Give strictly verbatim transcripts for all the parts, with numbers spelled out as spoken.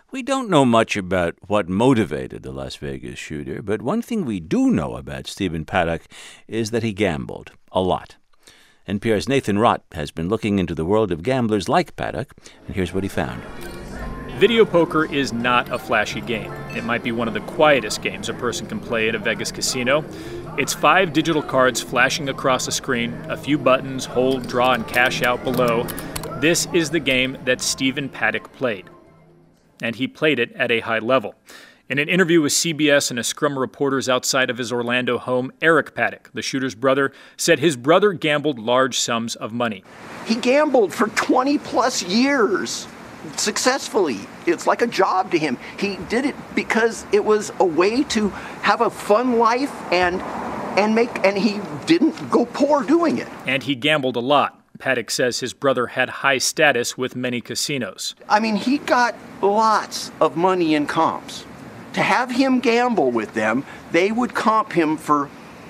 We don't know much about what motivated the Las Vegas shooter, but one thing we do know about Stephen Paddock is that he gambled a lot. N P R's Nathan Rott has been looking into the world of gamblers like Paddock, and here's what he found. Video poker is not a flashy game. It might be one of the quietest games a person can play at a Vegas casino. It's five digital cards flashing across a screen, a few buttons, hold, draw, and cash out below. This is the game that Stephen Paddock played. And he played it at a high level. In an interview with C B S and a scrum of reporters outside of his Orlando home, Eric Paddock, the shooter's brother, said his brother gambled large sums of money. He gambled for twenty plus years successfully. It's like a job to him. He did it because it was a way to have a fun life and and make and he didn't go poor doing it. And he gambled a lot. Paddock says his brother had high status with many casinos. I mean, he got lots of money in comps. To have him gamble with them, they would comp him for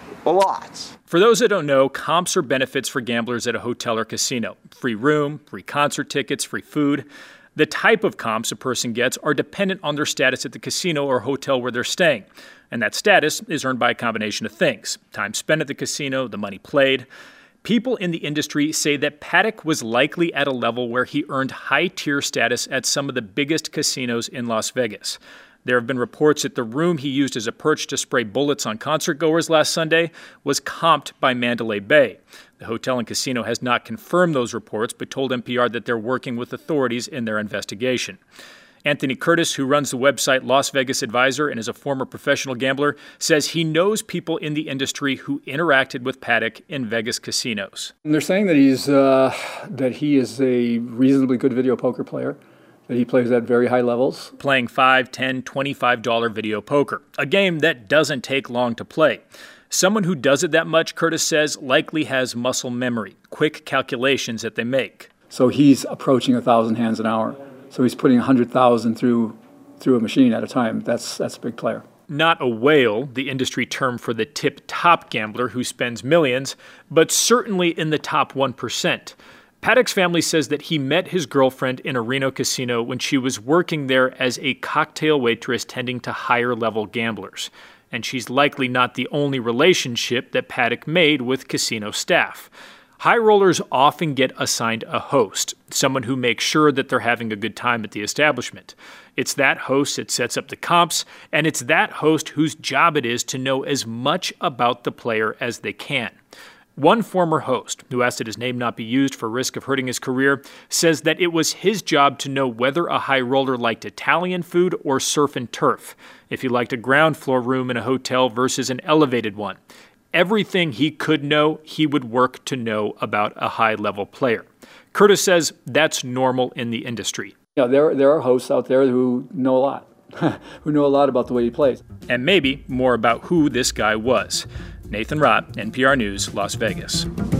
lots. For those that don't know, comps are benefits for gamblers at a hotel or casino. Free room, free concert tickets, free food. The type of comps a person gets are dependent on their status at the casino or hotel where they're staying. And that status is earned by a combination of things: time spent at the casino, the money played. People in the industry say that Paddock was likely at a level where he earned high-tier status at some of the biggest casinos in Las Vegas. There have been reports that the room he used as a perch to spray bullets on concertgoers last Sunday was comped by Mandalay Bay. The hotel and casino has not confirmed those reports, but told N P R that they're working with authorities in their investigation. Anthony Curtis, who runs the website Las Vegas Advisor and is a former professional gambler, says he knows people in the industry who interacted with Paddock in Vegas casinos. And they're saying that he's uh, that he is a reasonably good video poker player, that he plays at very high levels. Playing five, ten, twenty-five dollars video poker, a game that doesn't take long to play. Someone who does it that much, Curtis says, likely has muscle memory, quick calculations that they make. So he's approaching one thousand hands an hour. So he's putting one hundred thousand through through a machine at a time. That's that's a big player. Not a whale, the industry term for the tip-top gambler who spends millions, but certainly in the top one percent. Paddock's family says that he met his girlfriend in a Reno casino when she was working there as a cocktail waitress tending to higher-level gamblers. And she's likely not the only relationship that Paddock made with casino staff. High rollers often get assigned a host, someone who makes sure that they're having a good time at the establishment. It's that host that sets up the comps, and it's that host whose job it is to know as much about the player as they can. One former host, who asked that his name not be used for risk of hurting his career, says that it was his job to know whether a high roller liked Italian food or surf and turf, if he liked a ground floor room in a hotel versus an elevated one. Everything he could know, he would work to know about a high-level player. Curtis says that's normal in the industry. Yeah, there there are hosts out there who know a lot, who know a lot about the way he plays. And maybe more about who this guy was. Nathan Rott, N P R News, Las Vegas.